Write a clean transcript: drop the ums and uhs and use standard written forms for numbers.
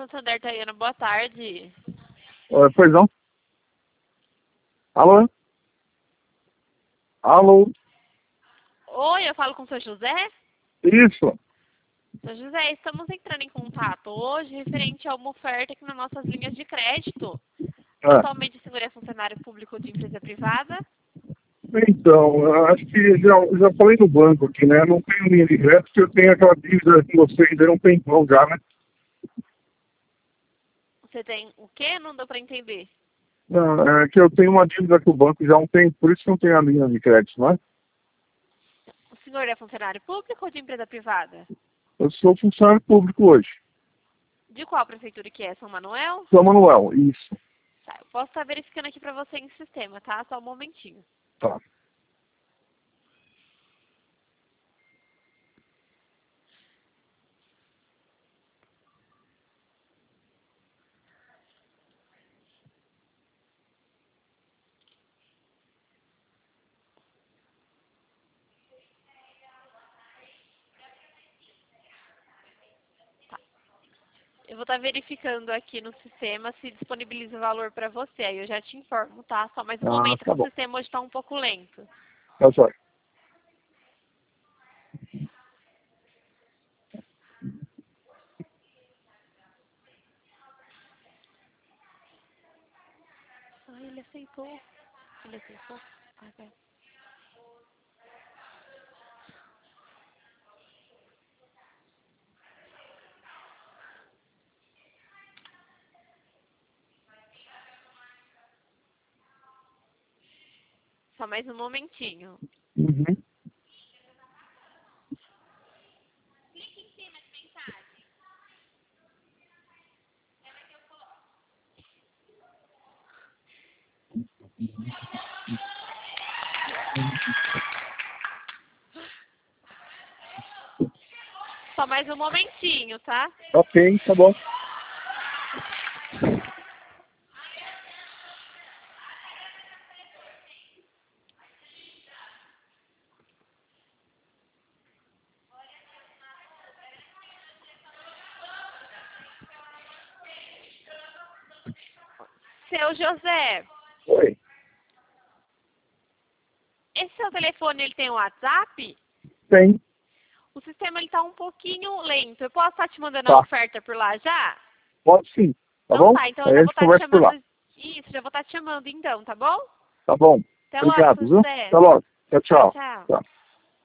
Santander, Tayana, boa tarde. Pois não? Alô? Alô? Oi, eu falo com o seu José? Isso. Seu José, estamos entrando em contato hoje referente a uma oferta aqui nas nossas linhas de crédito. Atualmente o senhor é funcionário público de empresa privada? Então, eu acho que já falei no banco aqui, né? Não tenho linha de crédito, porque eu tenho aquela dívida com vocês há um tempão já, né? Você tem o quê? Não deu para entender. Não, é que eu tenho uma dívida com o banco já há um tempo, por isso que não tenho a linha de crédito, não é? O senhor é funcionário público ou de empresa privada? Eu sou funcionário público hoje. De qual prefeitura que é? São Manuel? Sou Manuel, isso. Tá, eu posso estar verificando aqui para você em sistema, tá? Só um momentinho. Tá. Eu vou estar verificando aqui no sistema se disponibiliza o valor para você. Aí eu já te informo, tá? Só mais um momento que Tá o bom. sistema hoje está um pouco lento. Tá certo. Ah, ele aceitou. Ele aceitou? Ah, tá. Só mais um momentinho. Uhum. Só mais um momentinho, tá? Ok, tá bom. Seu José, Oi. esse seu telefone ele tem um WhatsApp? Tem. O sistema ele tá um pouquinho lento. Eu posso estar te mandando Tá. a oferta por lá já? Pode sim. Tá Então bom? tá, então eu Aí já a vou gente estar te conversa por lá. chamando. Isso, já vou estar te chamando então, tá bom? Tá bom. Até logo, Obrigado, seu viu? José. Até logo. Tchau, Tchau, tchau. tchau. Tchau.